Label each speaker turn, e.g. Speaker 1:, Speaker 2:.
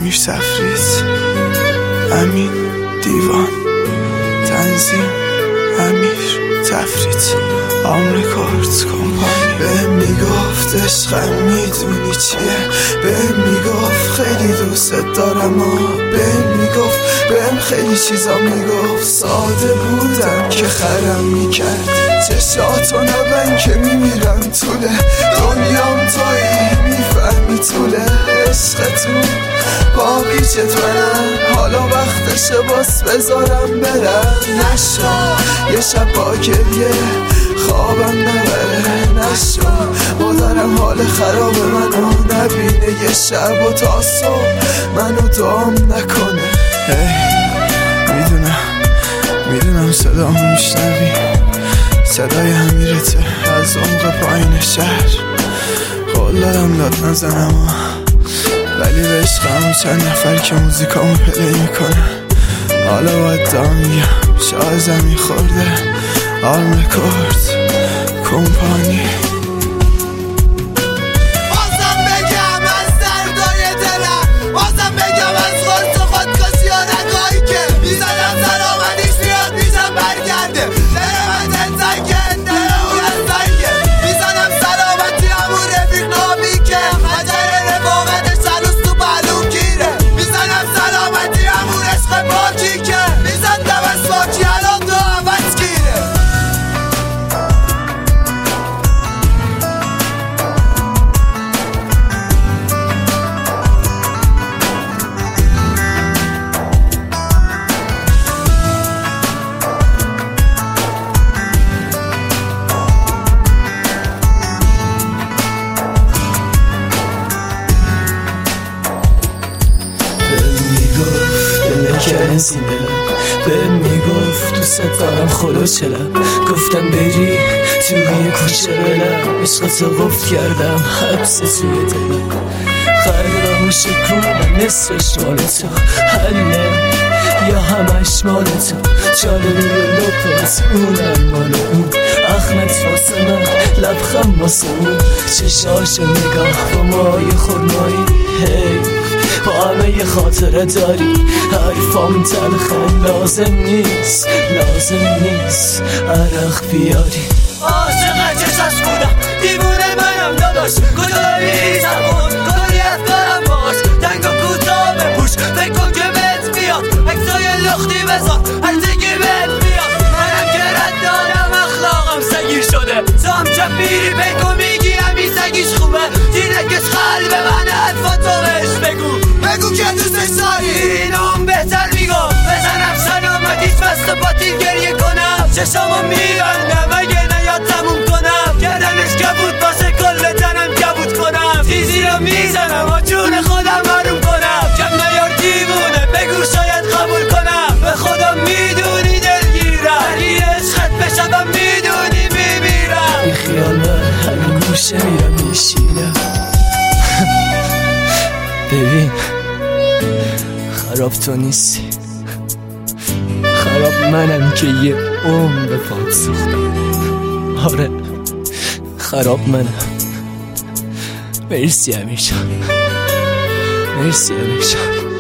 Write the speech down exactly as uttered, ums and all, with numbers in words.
Speaker 1: امیر تفریط، امین دیوان، تنظیم امیر تفریط، آمریکارت کمپانی. بهم میگفت عشقم میدونی چیه، بهم میگفت خیلی دوست دارم ها، بهم میگفت بهم خیلی چیزا میگفت، ساده بودم که خرم میکرد. چشاتو نبن که میمیرم طوله دنیام، تویی میفهمی طوله عشقتون با بیچت منم. حالا وقتشه باس بذارم برم، نشو یه شب با گریه خوابم نبره، نشو مادرم حال خراب منو نبینه یه شب و تا صبح منو دام نکنه. hey, میدونم میدونم صدامو میشنوی، صدای امیرته از عمق پایین شهر. قول دادم داد نزنم ولی به عشقم چند نفر که موزیکامو پلی میکنن. حالا باید دا میگم شازمی خورده آرمکورد کمپانی.
Speaker 2: بازم بگم از دردای دلم، بازم بگم از خورد و خودکشی و رگایی که میزنم سلامتیش میاد میزم برگرده. دل من دلزنگه دل اون از زنگه، میزنم سلامتی همون رفیق نامی که خجر رفاقتش هنوز تو پهلوم گیره. میزنم سلامتی همون عشق پاکی که میزندم از پاکی الان تو عوض گیره.
Speaker 3: کنزین دلم بهم میگفت دوست دارم خدا چلم، گفتم بری توی کوچه بلم، عشقتو قفل کردم حبس توی دلم. قلبمو شکونم نصفش مال تو حله یا همش مال تو، جالب لپت اونم مال اون، اخمت واسه من لبخم واسه اون، چشاش نگاه با مای خورمایی. هی با همه یه خاطره داری حرفام تلخه، لازم نیست لازم نیست عرق بیاری.
Speaker 2: عاشق چشاش بودم دیوونه منم داداش، کجا داری سرخون کاری از دارم باش، دنگ و کوتاه بپوش فکر کن که بهت میاد، عکسای لختی بذار هرچی که بهت میاد. منم که رد دارم اخلاقم سگیر شده، زام چپ میری بگو میگی همی سگیش خوبه، دینکش قلب من حرفا تو بهش بگو، بگو که دوستش داری اینم بهتر میگم. بزنم سلامتیش بست و پاتین گریه کنم، چشامو میبندم اگه نیاد تموم کنم، گردنش کبود باسه کل تنم کبود کنم، تیزی رو میزنم و جون خودم معلوم کنم، کم نیار دیوونه بگو شاید قبول کنم. به خدا میدونی دلگیرم علی عشقت بشبم میدونی میمیرم.
Speaker 3: این خیال من همین گوشه میرم میشینم. ببین خراب تو نیستی، خراب منم که یه عمر به پات سوختم. آره خراب منم. مرسی امیرجان، مرسی امیرجان.